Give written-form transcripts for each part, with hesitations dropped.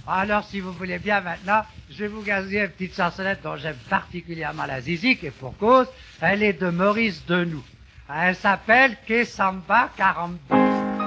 Alors, si vous voulez bien maintenant, je vais vous gazer une petite chansonnette dont j'aime particulièrement la zizik, et pour cause, elle est de Maurice Denoux. Elle s'appelle Que Samba Caramba.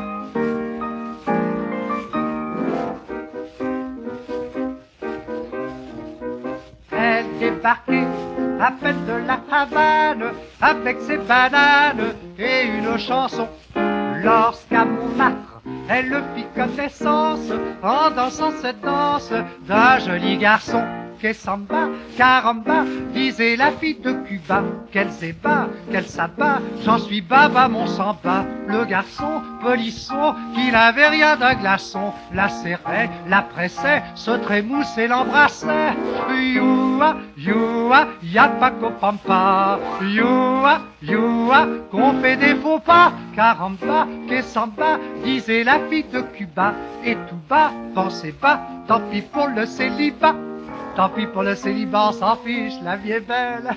Elle débarquait à peine de la Havane avec ses bananes et une chanson. Lorsqu'à Montmartre, elle fit connaissance en dansant cette danse d'un joli garçon. Que samba, caramba, disait la fille de Cuba. Qu'elle s'ébat, qu'elle s'abat, j'en suis baba mon samba. Le garçon, polisson, qui n'avait rien d'un glaçon, la serrait, la pressait, se trémoussait, l'embrassait. Youa, youa, y'a pas qu'au pampa. Youa, youa, qu'on fait des faux pas. Caramba, que samba, disait la fille de Cuba. Et tout bas, pensez pas, tant pis pour le célibat. Tant pis pour le célibat, on s'en fiche, la vie est belle.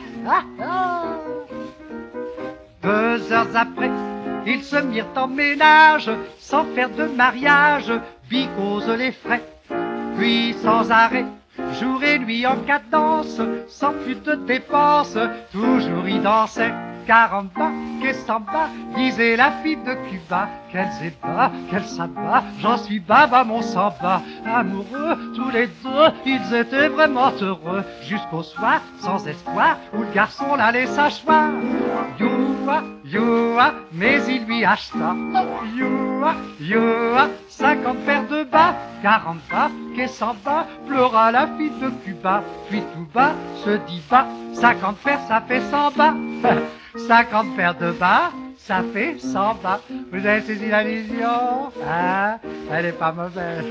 2 heures après, ils se mirent en ménage, sans faire de mariage, bicose les frais. Puis sans arrêt, jour et nuit en cadence, sans plus de dépenses, toujours y dansaient. Caramba, que samba, disait la fille de Cuba. Qu'elle s'ébat, qu'elle s'abat, j'en suis baba mon samba. Amoureux, tous les deux, ils étaient vraiment heureux. Jusqu'au soir, sans espoir, où le garçon la laissa choir. Youa, youa, mais il lui acheta. Youa, youa, 50 paires de bas. Caramba, que samba, pleura la fille de Cuba. Puis tout bas, se dit bas, 50 paires, ça fait 100 bas. 50 paires de bas, ça fait 100 bas. Vous avez saisi l'allusion? Hein? Elle est pas mauvaise.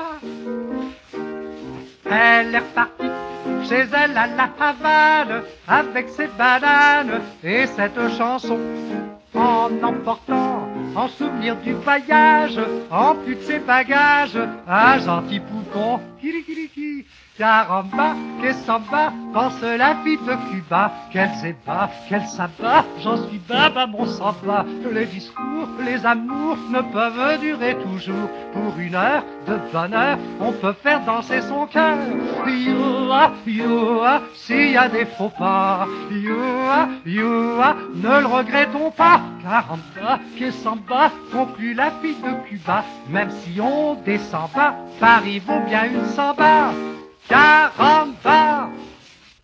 Elle est repartie chez elle à la Havane avec ses bananes et cette chanson. En emportant, en souvenir du voyage, en plus de ses bagages, un gentil poupon. Kirikiriki. Caramba, que samba, pense la fille de Cuba. Qu'elle s'ébat, qu'elle s'abat, j'en suis baba mon samba. Les discours, les amours ne peuvent durer toujours. Pour 1 heure de bonheur, on peut faire danser son cœur. Youa, youa, s'il y a des faux pas. Youa, youa, ne le regrettons pas. Caramba, que samba, conclut la fille de Cuba. Même si on descend bas, Paris vaut bien une samba. Caramba!